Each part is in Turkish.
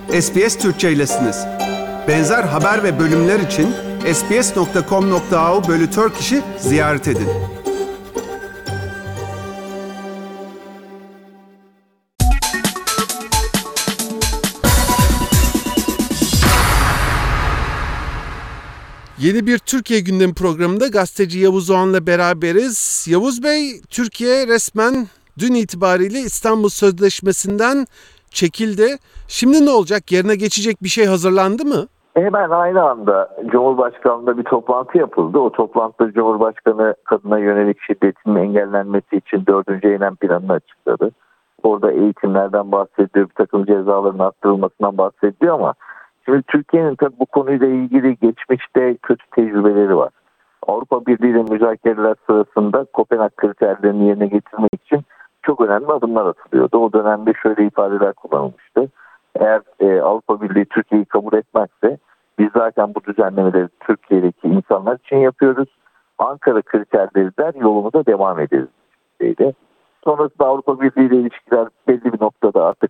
SBS Türkçe'ylesiniz. Benzer haber ve bölümler için sbs.com.au/Turkish'i ziyaret edin. Yeni bir Türkiye Gündemi programında gazeteci Yavuz Oğan'la beraberiz. Yavuz Bey, Türkiye resmen dün itibariyle İstanbul Sözleşmesi'nden çekildi. Şimdi ne olacak? Yerine geçecek bir şey hazırlandı mı? Hemen aynı anda Cumhurbaşkanlığı'nda bir toplantı yapıldı. O toplantıda Cumhurbaşkanı kadına yönelik şiddetin engellenmesi için 4. eylem planını açıkladı. Orada eğitimlerden bahsediyor, bir takım cezaların arttırılmasından bahsediyor ama şimdi Türkiye'nin tabii bu konuyla ilgili geçmişte kötü tecrübeleri var. Avrupa Birliği ile müzakereler sırasında Kopenhag kriterlerini yerine getirmek için çok önemli adımlar atılıyordu. O dönemde şöyle ifadeler kullanılmıştı. Eğer Avrupa Birliği Türkiye'yi kabul etmezse biz zaten bu düzenlemeleri Türkiye'deki insanlar için yapıyoruz. Ankara kriterleri der, yolumuza devam ederiz. Sonrasında Avrupa Birliği ile ilişkiler belli bir noktada artık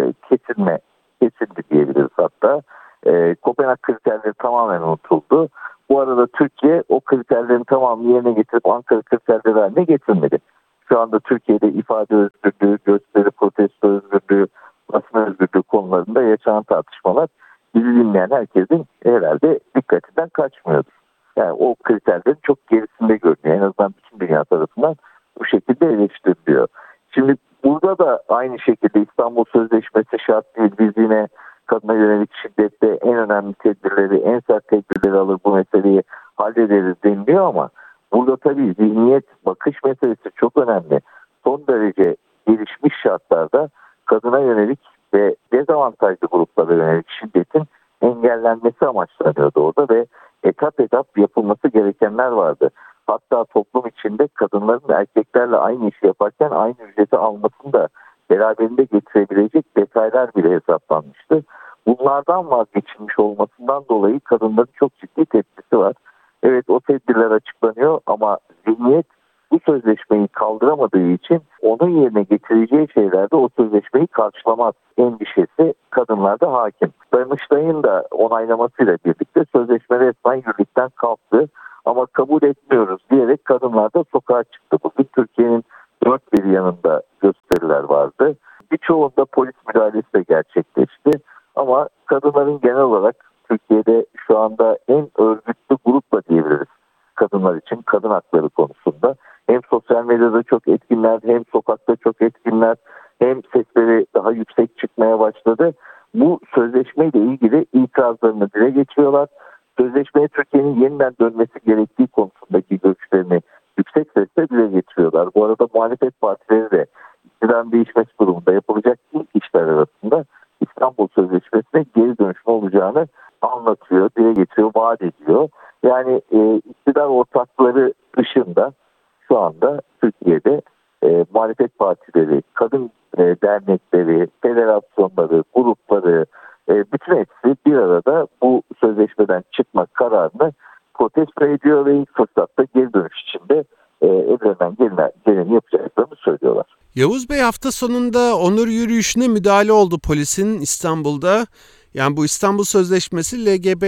kesildi diyebiliriz hatta. Kopenhag kriterleri tamamen unutuldu. Bu arada Türkiye o kriterlerin tamamını yerine getirip Ankara kriterleri haline getirmedi. Şu anda Türkiye'de ifade özgürlüğü, gösteri, protesto özgürlüğü, basın özgürlüğü konularında yaşanan tartışmalar bizi dinleyen herkesin herhalde dikkatinden kaçmıyordur. Yani o kriterlerin çok gerisinde görünüyor. En azından bütün dünya tarafından bu şekilde eleştiriliyor. Şimdi burada da aynı şekilde İstanbul Sözleşmesi şart değil. Biz yine kadına yönelik şiddette en önemli tedbirleri, en sert tedbirleri alır bu meseleyi hallederiz deniliyor ama burada tabii zihniyet, bakış meselesi çok önemli. Son derece gelişmiş şartlarda kadına yönelik ve dezavantajlı gruplara yönelik şiddetin engellenmesi amaçlanıyordu orada ve etap etap yapılması gerekenler vardı. Hatta toplum içinde kadınların erkeklerle aynı işi yaparken aynı ücreti almasını da beraberinde getirebilecek detaylar bile hesaplanmıştı. Bunlardan vazgeçilmiş olmasından dolayı kadınların çok ciddi tepkisi var. Evet, o tedbirler açıklanıyor ama zihniyet bu sözleşmeyi kaldıramadığı için onun yerine getireceği şeylerde o sözleşmeyi karşılamaz endişesi kadınlarda hakim. Danıştay'ın da onaylamasıyla birlikte sözleşme resmen yürürlükten kalktı ama kabul etmiyoruz diyerek kadınlar da sokağa çıktı. Bugün Türkiye'nin dört bir yanında gösteriler vardı. Birçoğunda polis müdahalesi de gerçekleşti ama kadınların genel olarak Türkiye'de şu anda en örgütlü grupla diyebiliriz kadınlar için, kadın hakları konusunda. Hem sosyal medyada çok etkinler, hem sokakta çok etkinler, hem sesleri daha yüksek çıkmaya başladı. Bu sözleşmeyle ilgili itirazlarını dile getiriyorlar. Sözleşmeye Türkiye'nin yeniden dönmesi gerektiği konusundaki görüşlerini yüksek sesle dile getiriyorlar. Bu arada muhalefet partileri de iktidarın değişmesi durumunda yapılacak ilk işler arasında İstanbul Sözleşmesi'ne geri dönüşme olacağını anlatıyor, dile getiriyor, vaat ediyor. Yani iktidar ortakları dışında şu anda Türkiye'de muhalefet partileri, kadın dernekleri, federasyonları, grupları, bütün hepsi bir arada bu sözleşmeden çıkmak kararını protesto ediyor ve ilk fırsatta geri dönüş içinde ellerinden geleni yapacaklarını söylüyorlar. Yavuz Bey, hafta sonunda onur yürüyüşüne müdahale oldu polisin İstanbul'da. Yani bu İstanbul Sözleşmesi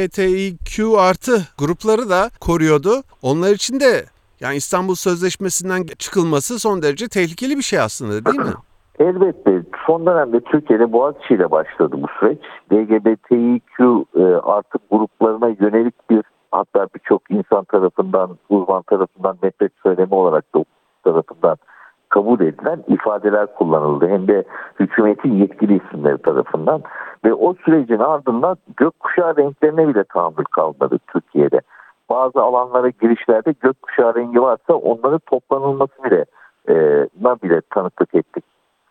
LGBTİQ artı grupları da koruyordu. Onlar için de yani İstanbul Sözleşmesi'nden çıkılması son derece tehlikeli bir şey aslında, değil mi? Elbette. Son dönemde Türkiye'de Boğaziçi ile başladı bu süreç. LGBTİQ artı gruplarına yönelik bir, hatta birçok insan tarafından, uzman tarafından nefret söylemi olarak da tarafından kabul edilen ifadeler kullanıldı. Hem de hükümetin yetkili isimleri tarafından. Ve o sürecin ardından gökkuşağı renklerine bile tahammül kalmadı Türkiye'de. Bazı alanlara girişlerde gökkuşağı rengi varsa onların toplanılması bile tanıklık ettik.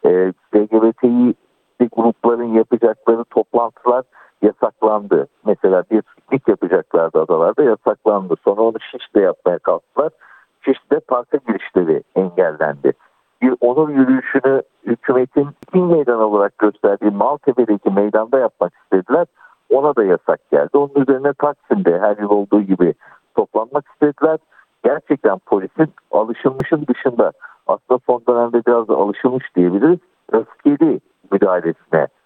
LGBTİ grupların yapacakları toplantılar yasaklandı. Mesela bir piknik yapacaklardı adalarda, yasaklandı. Sonra onu Şişli'de yapmaya kalktılar. Şişli'de parka girişleri engellendi. Bir onur yürüyüşünü hükümetin piknik meydanı olarak gösterdiği Maltepe'deki meydanda yapmak istediler. Ona da yasak geldi. Onun üzerine Taksim'de her yıl olduğu gibi toplanmak istediler. Gerçekten polisin alışılmışın dışında, aslında son dönemde biraz da alışılmış diyebiliriz, öfkeli müdahalesine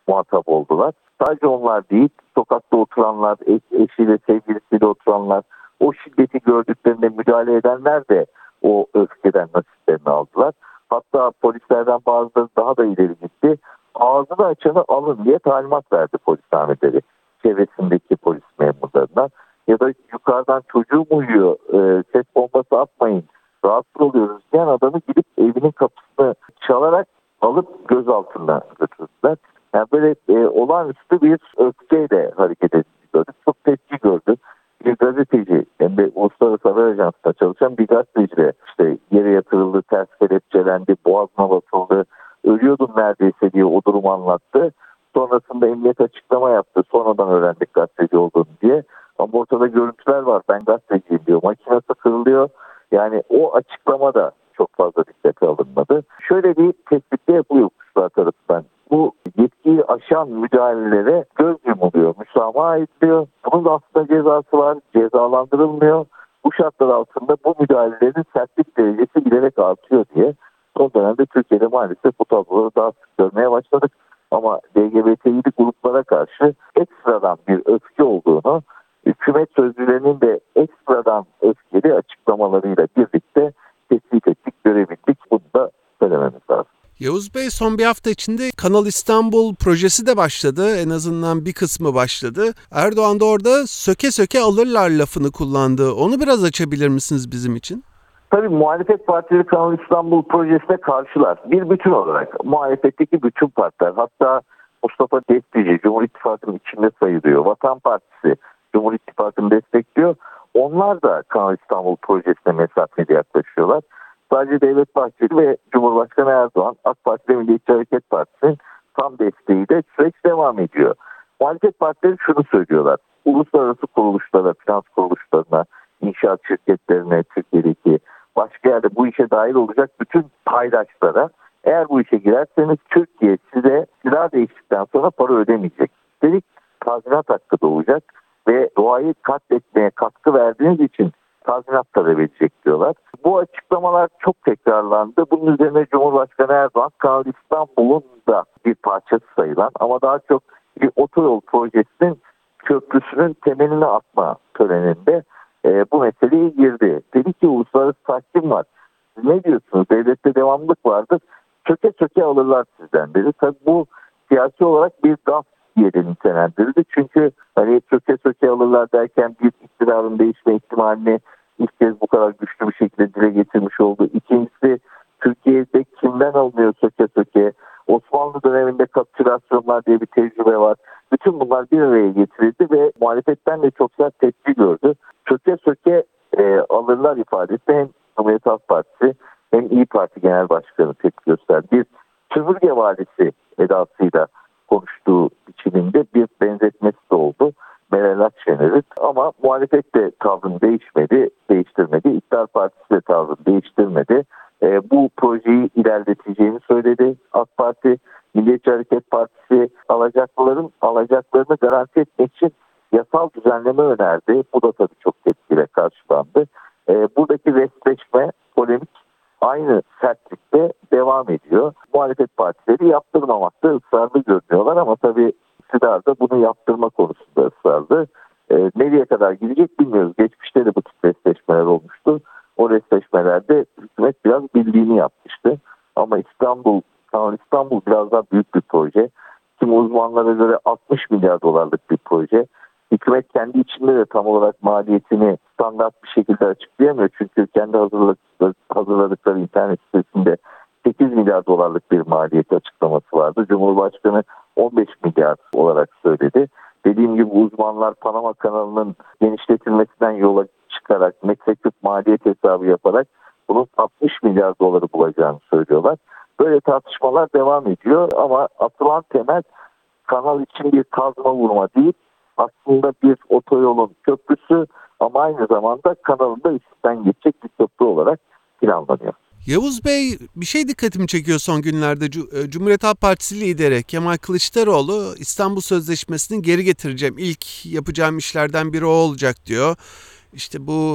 muhatap oldular. Sadece onlar değil, sokakta oturanlar, eşiyle sevgilisiyle oturanlar, o şiddeti gördüklerinde müdahale edenler de o öfkeden nasiplerini aldılar. Hatta polislerden bazıları daha da ileri gitti. Ağzını açanı alın diye talimat verdi polis amirleri çevresindeki polis memurlarına. Ya da yukarıdan çocuğum uyuyor, ses bombası atmayın, rahatsız oluyoruz diyen adamı gidip evinin kapısını çalarak alıp gözaltına götürdüler. Yani böyle olağanüstü bir öfkeyle hareket edildi. Çok tepki gördü. Bir gazeteci, hem de Uluslararası Haber Ajansı'nda çalışan bir gazeteci de işte yere yatırıldı, ters kelepçelendi, boğazına basıldı, ölüyordum neredeyse diye o durumu anlattı. Sonrasında emniyet açıklama yaptı. Sonradan öğrendik gazeteci olduğunu diye. Ama ortada görüntüler var. Ben gazeteciyim diyor. Makinesi kırılıyor. Yani o açıklama da çok fazla dikkate alınmadı. Şöyle bir tespit de yapılıyor kuşlar tarafından. Bu yetkiyi aşan müdahalelere göz yumuluyor, müsamaha ediliyor. Bunun da aslında cezası var, cezalandırılmıyor. Bu şartlar altında bu müdahalelerin sertlik derecesi giderek artıyor diye son dönemde Türkiye'de maalesef bu tabloları daha sık görmeye başladık. Ama LGBTİ gruplara karşı ekstradan bir öfke olduğunu, hükümet sözcülerinin de ekstradan öfkeli açıklamalarıyla birlikte tespit ettik, görebildik. Bunu da söylememiz lazım. Yavuz Bey, son bir hafta içinde Kanal İstanbul projesi de başladı. En azından bir kısmı başladı. Erdoğan da orada söke söke alırlar lafını kullandı. Onu biraz açabilir misiniz bizim için? Tabii muhalefet partileri Kanal İstanbul projesine karşılar. Bir bütün olarak muhalefetteki bütün partiler, hatta Mustafa Destici Cumhur İttifakı'nın içinde sayılıyor. Vatan Partisi Cumhur İttifakı'nı destekliyor. Onlar da Kanal İstanbul projesine mesafeli yaklaşıyorlar. Sadece Devlet Bahçeli ve Cumhurbaşkanı Erdoğan, AK Parti ve Milliyetçi Hareket Partisi'nin tam desteğiyle süreç devam ediyor. Muhalefet partileri şunu söylüyorlar. Uluslararası kuruluşlara, finans kuruluşlarına, inşaat şirketlerine, Türkiye'deki başka yerde bu işe dahil olacak bütün paydaşlara, eğer bu işe girerseniz Türkiye size silah değiştikten sonra para ödemeyecek. Üstelik tazminat hakkı doğacak ve doğayı katletmeye katkı verdiğiniz için tazminat talep edecek diyorlar. Bu açıklamalar çok tekrarlandı. Bunun üzerine Cumhurbaşkanı Erdoğan, Kanal İstanbul'un da bir parçası sayılan ama daha çok bir otoyol projesinin köprüsünün temelini atma töreninde bu meseleye girdi. Dedi ki uluslararası tahkim var. Siz ne diyorsunuz? Devlette devamlılık vardır. Söke söke alırlar sizden dedi. Tabii bu siyasi olarak bir gaf diye de nitelendirildi. Çünkü hani söke söke alırlar derken bir iktidarın değişme ihtimalini ilk kez bu kadar güçlü bir şekilde dile getirmiş oldu. İkincisi, Türkiye'de kimden alınıyor söke söke? Osmanlı döneminde kapitülasyonlar diye bir tecrübe var. Bütün bunlar bir araya getirildi ve muhalefetten de çok sert tepki gördü. Söke söke alırlar ifadesi hem Cumhuriyet Halk Partisi hem İYİ Parti Genel Başkanı tepki gösterdi. Bir sömürge valisi edasıyla konuştuğu biçiminde bir benzetmesi de oldu Meral Akşener'in. Ama muhalefet de tavrını değiştirmedi. İktidar Partisi de tavrını değiştirmedi. Bu projeyi ilerleteceğini söyledi. AK Parti, Milliyetçi Hareket Partisi alacaklarını garanti etmek için yasal düzenleme önerdi. Bu da tabii çok tepkiyle karşılandı. Buradaki restleşme, polemik aynı sertlikte devam ediyor. Muhalefet partileri yaptırmamakta ısrarlı görünüyorlar ama tabii iktidar da bunu yaptırma konusunda ısrarlı. Nereye kadar gidecek bilmiyoruz. Geçmişte de bu tip restleşmeler olmuştu. O restleşmelerde hükümet biraz bildiğini yapmıştı. Ama Kanal İstanbul biraz daha büyük bir proje. Kimi uzmanlara göre 60 milyar dolarlık bir proje. Hükümet kendi içinde de tam olarak maliyetini standart bir şekilde açıklayamıyor. Çünkü kendi hazırladıkları internet sitesinde 8 milyar dolarlık bir maliyet açıklaması vardı. Cumhurbaşkanı 15 milyar olarak söyledi. Dediğim gibi uzmanlar Panama kanalının genişletilmesinden yola çıkarak metreküp maliyet hesabı yaparak bunun 60 milyar doları bulacağını söylüyorlar. Böyle tartışmalar devam ediyor ama atılan temel kanal için bir kazma vurma değil, aslında bir otoyolun köprüsü ama aynı zamanda kanalın da üstten geçecek bir köprü olarak planlanıyor. Yavuz Bey, bir şey dikkatimi çekiyor son günlerde. Cumhuriyet Halk Partisi lideri Kemal Kılıçdaroğlu İstanbul Sözleşmesi'ni geri getireceğim. İlk yapacağım işlerden biri o olacak diyor. İşte bu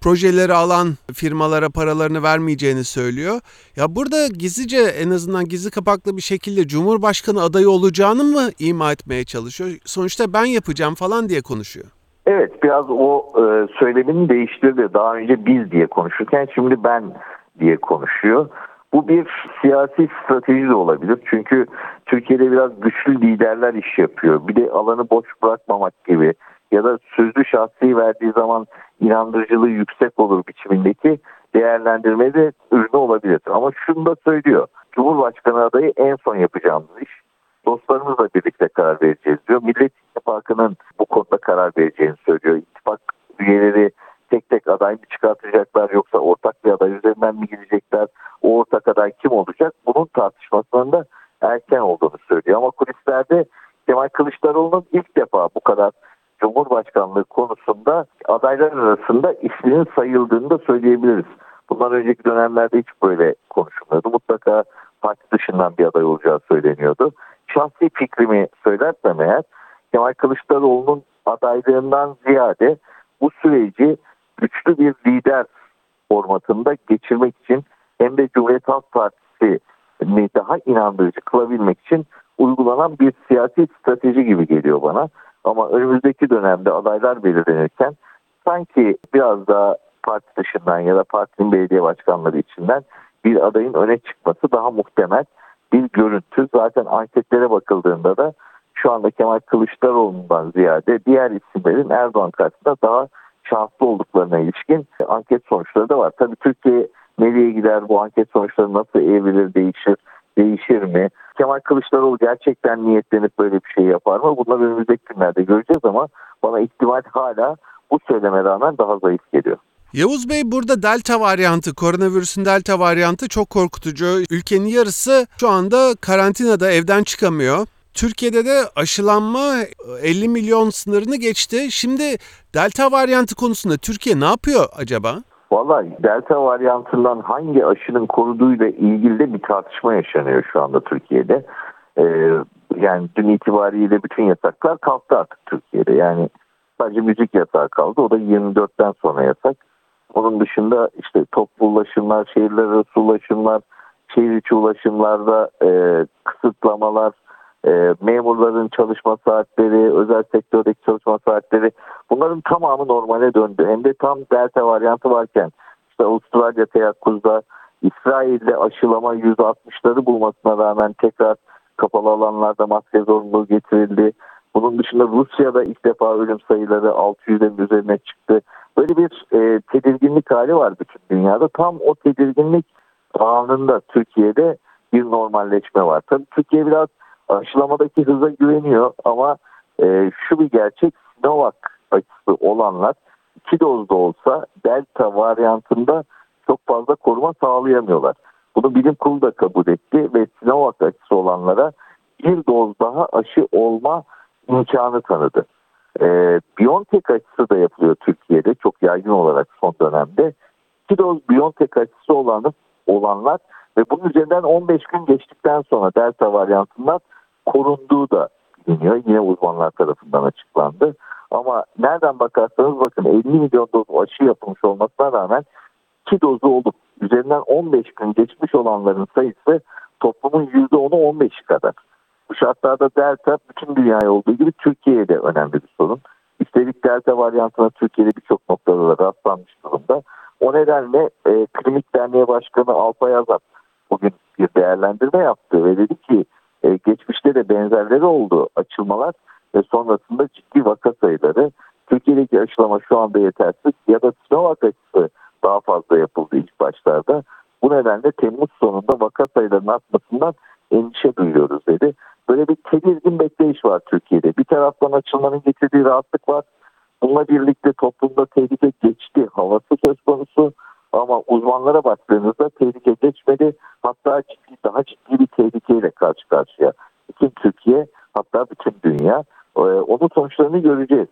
projeleri alan firmalara paralarını vermeyeceğini söylüyor. Ya burada gizlice, en azından gizli kapaklı bir şekilde Cumhurbaşkanı adayı olacağını mı ima etmeye çalışıyor? Sonuçta ben yapacağım falan diye konuşuyor. Evet, biraz o söylemini değiştirdi. Daha önce biz diye konuşurken şimdi ben diye konuşuyor. Bu bir siyasi strateji de olabilir. Çünkü Türkiye'de biraz güçlü liderler iş yapıyor. Bir de alanı boş bırakmamak gibi ya da sözlü şahsi verdiği zaman inandırıcılığı yüksek olur biçimindeki değerlendirmede ürünü olabilir. Ama şunu da söylüyor. Cumhurbaşkanı adayı en son yapacağımız iş. Dostlarımızla birlikte karar vereceğiz diyor. Millet İttifakı'nın bu konuda karar vereceğini söylüyor. İttifak üyeleri tek tek aday mı çıkartacaklar yoksa ortak bir aday üzerinden mi gidecekler? O ortak aday kim olacak? Bunun tartışmasının da erken olduğunu söylüyor. Ama kulislerde Kemal Kılıçdaroğlu'nun ilk defa bu kadar Cumhurbaşkanlığı konusunda adaylar arasında isminin sayıldığını da söyleyebiliriz. Bundan önceki dönemlerde hiç böyle konuşulmuyordu. Mutlaka parti dışından bir aday olacağı söyleniyordu. Şahsi fikrimi söylersem eğer Kemal Kılıçdaroğlu'nun adaylığından ziyade bu süreci güçlü bir lider formatında geçirmek için hem de Cumhuriyet Halk Partisi'ni daha inandırıcı kılabilmek için uygulanan bir siyasi strateji gibi geliyor bana. Ama önümüzdeki dönemde adaylar belirlenirken sanki biraz daha parti dışından ya da partinin belediye başkanları içinden bir adayın öne çıkması daha muhtemel bir görüntü. Zaten anketlere bakıldığında da şu anda Kemal Kılıçdaroğlu'ndan ziyade diğer isimlerin Erdoğan karşısında daha şanslı olduklarına ilişkin anket sonuçları da var. Tabii Türkiye nereye gider, bu anket sonuçları nasıl evrilir, değişir mi? Kemal Kılıçdaroğlu gerçekten niyetlenip böyle bir şey yapar mı? Bunları önümüzdeki günlerde göreceğiz ama bana ihtimal hala bu söyleme rağmen daha zayıf geliyor. Yavuz Bey, burada delta varyantı, koronavirüsün delta varyantı çok korkutucu. Ülkenin yarısı şu anda karantinada, evden çıkamıyor. Türkiye'de de aşılanma 50 milyon sınırını geçti. Şimdi delta varyantı konusunda Türkiye ne yapıyor acaba? Vallahi delta varyantından hangi aşının koruduğuyla ilgili de bir tartışma yaşanıyor şu anda Türkiye'de. Yani dün itibariyle bütün yasaklar kalktı artık Türkiye'de. Yani sadece müzik yasağı kaldı. O da 24'ten sonra yasak. Onun dışında işte toplu ulaşımlar, şehirler arası ulaşımlar, şehir içi ulaşımlarda kısıtlamalar, memurların çalışma saatleri, özel sektördeki çalışma saatleri, bunların tamamı normale döndü. Hem de tam delta varyantı varken işte Avustralya teyakkuzda, İsrail'de aşılama %60'ları bulmasına rağmen tekrar kapalı alanlarda maske zorunluluğu getirildi. Bunun dışında Rusya'da ilk defa ölüm sayıları 600'lerin üzerine çıktı. Böyle bir tedirginlik hali var bütün dünyada. Tam o tedirginlik anında Türkiye'de bir normalleşme var. Tabii Türkiye biraz aşılamadaki hıza güveniyor ama şu bir gerçek, Sinovac aşısı olanlar 2 dozda olsa delta varyantında çok fazla koruma sağlayamıyorlar. Bunu bilim kurulu da kabul etti ve Sinovac aşısı olanlara bir doz daha aşı olma imkanı tanıdı. BioNTech aşısı da yapılıyor Türkiye'de çok yaygın olarak son dönemde. 2 doz BioNTech aşısı olanlar ve bunun üzerinden 15 gün geçtikten sonra delta varyantından korunduğu da biliniyor. Yine uzmanlar tarafından açıklandı. Ama nereden bakarsanız bakın 50 milyon doz aşı yapılmış olmasına rağmen 2 dozu olup üzerinden 15 gün geçmiş olanların sayısı toplumun %10'u 15'i kadar. Bu şartlarda delta bütün dünyaya olduğu gibi Türkiye'ye de önemli bir sorun. Üstelik delta varyantına Türkiye'de birçok noktada da rastlanmış durumda. O nedenle Klinik Derneği Başkanı Alpay Azat bugün bir değerlendirme yaptı ve dedi ki geçmişte de benzerleri oldu açılmalar ve sonrasında ciddi vaka sayıları. Türkiye'deki aşılama şu anda yetersiz ya da Sinovac aşısı daha fazla yapıldı ilk başlarda. Bu nedenle Temmuz sonunda vaka sayılarının artmasından endişe duyuyoruz dedi. Böyle bir tedirgin bekleyiş var Türkiye'de. Bir taraftan açılmanın getirdiği rahatlık var. Bununla birlikte toplumda tehlike geçti havası söz konusu. Ama uzmanlara baktığınızda tehlike geçmedi. Hatta daha ciddi bir tehlikeyle karşı karşıya. Bütün Türkiye, hatta bütün dünya. Onun sonuçlarını göreceğiz.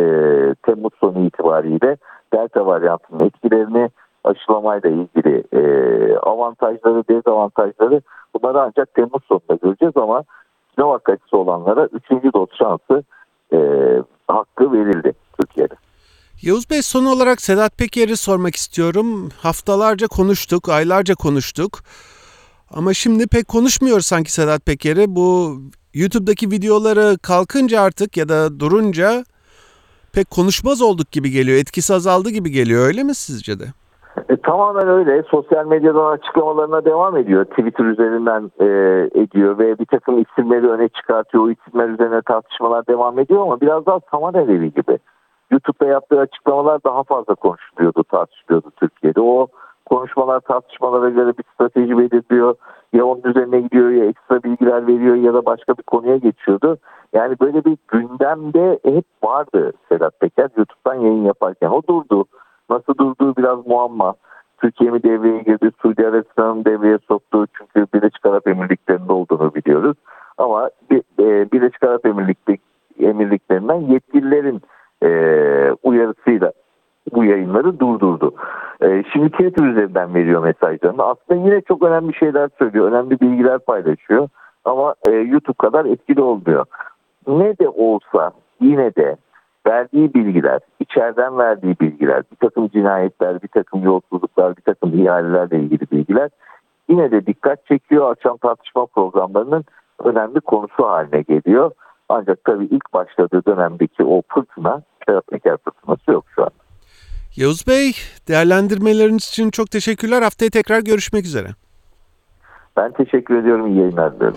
Temmuz sonu itibariyle delta varyantının etkilerini, aşılamayla ilgili avantajları, dezavantajları, bunları ancak Temmuz sonunda göreceğiz ama Sinovac aşısı olanlara 3. doz şansı hakkı verildi Türkiye'de. Yavuz Bey, son olarak Sedat Peker'i sormak istiyorum. Haftalarca konuştuk, aylarca konuştuk. Ama şimdi pek konuşmuyoruz sanki Sedat Peker'i. Bu YouTube'daki videoları kalkınca artık ya da durunca pek konuşmaz olduk gibi geliyor. Etkisi azaldı gibi geliyor, öyle mi sizce de? Tamamen öyle. Sosyal medyadan açıklamalarına devam ediyor. Twitter üzerinden ediyor ve bir takım isimleri öne çıkartıyor. O isimler üzerine tartışmalar devam ediyor ama biraz daha saman alevi gibi. YouTube'da yaptığı açıklamalar daha fazla konuşuluyordu, tartışılıyordu Türkiye'de. O konuşmalar tartışmalara göre bir strateji belirliyor. Ya onun üzerine gidiyor, ya ekstra bilgiler veriyor ya da başka bir konuya geçiyordu. Yani böyle bir gündemde hep vardı Sedat Peker YouTube'dan yayın yaparken. O durdu. Nasıl durduğu biraz muamma. Türkiye mi devreye girdi, Suudi Arabistan'ın devreye soktuğu, çünkü Birleşik Arap Emirlikleri'nde olduğunu biliyoruz. Ama Birleşik Arap Emirlikleri'nden yetkililerin uyarısıyla bu yayınları durdurdu. Şimdi Twitter üzerinden veriyor mesajlarını. Aslında yine çok önemli şeyler söylüyor, önemli bilgiler paylaşıyor. Ama YouTube kadar etkili olmuyor. Ne de olsa yine de verdiği bilgiler, içeriden verdiği bilgiler, bir takım cinayetler, bir takım yolsuzluklar, bir takım ihalelerle ilgili bilgiler yine de dikkat çekiyor. Akşam tartışma programlarının önemli konusu haline geliyor. Ancak tabii ilk başladığı dönemdeki o fırtına, Sedat Peker fırtınası yok şu an. Yavuz Bey, değerlendirmeleriniz için çok teşekkürler. Haftaya tekrar görüşmek üzere. Ben teşekkür ediyorum. İyi yayınlar diliyorum.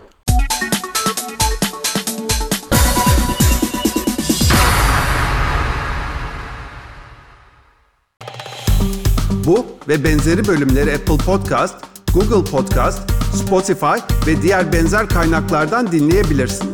Bu ve benzeri bölümleri Apple Podcast, Google Podcast, Spotify ve diğer benzer kaynaklardan dinleyebilirsiniz.